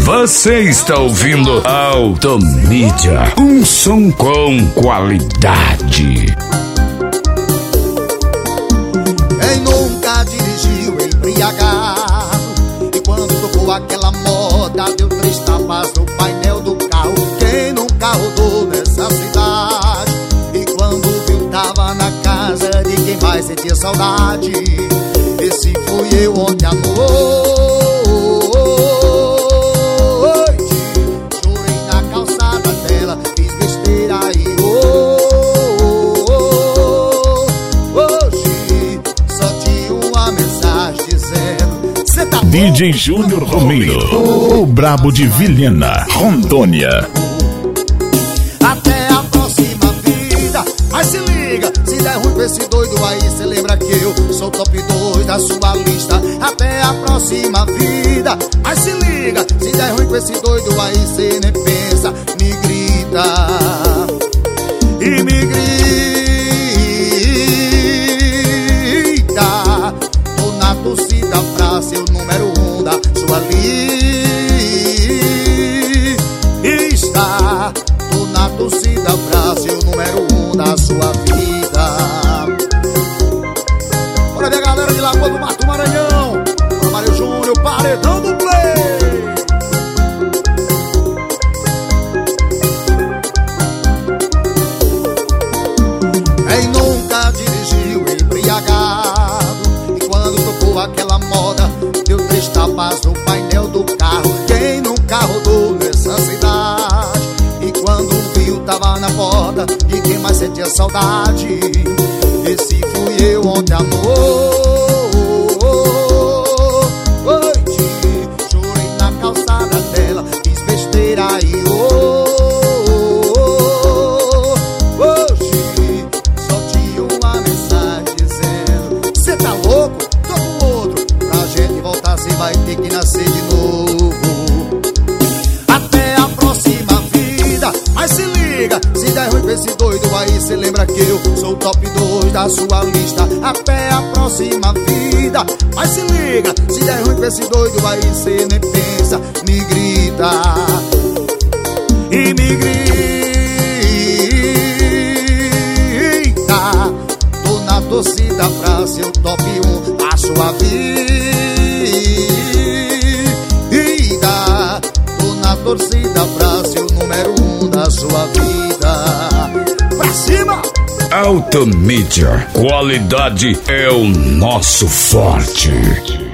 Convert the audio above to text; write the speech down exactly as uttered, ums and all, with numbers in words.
Você está ouvindo Automídia, um som com qualidade. Quem nunca dirigiu embriagado e quando tocou aquela moda deu três tapas no painel do carro? Quem nunca rodou nessa cidade e quando viu tava na casa de quem mais sentia saudade? Esse fui eu ontem à noite. D J Júnior Romero, o brabo de Vilhena, Rondônia. Até a próxima vida, mas se liga, se der ruim pra esse doido aí, cê lembra que eu sou top dois da sua lista. Até a próxima vida, mas se liga, se der ruim pra esse doido aí, cê nem pensa, me grita e me grita. Tô na torcida pra ser o número um da sua lista. Tô na torcida pra ser o número um da sua vida. Bora ver a galera de Lagoa do Mato, Maranhão. Bora, Mário Júnior, paredão do play. Quem nunca dirigiu embriagado e quando tocou aquela moda deu três tapas no painel do carro? Quem nunca rodou nessa cidade e quando viu tava na porta de quem mais sentia saudade? Esse fui eu ontem à noite. Chorei na calçada dela, fiz besteira e hoje só tinha uma mensagem dizendo: cê tá louco? Tô com outro. Pra gente voltar cê vai ter que nascer de novo. Até a próxima vida, mas se liga, se der ruim pra esse doido aí, cê lembra que eu sou o top dois da sua lista. Até a próxima vida, mas se liga, se der ruim pra esse doido aí, cê nem pensa, me grita e me grita. Tô na torcida pra ser o top um da sua vida. Tô na torcida pra ser o número um da sua vida. Pra cima! Automídia, qualidade é o nosso forte.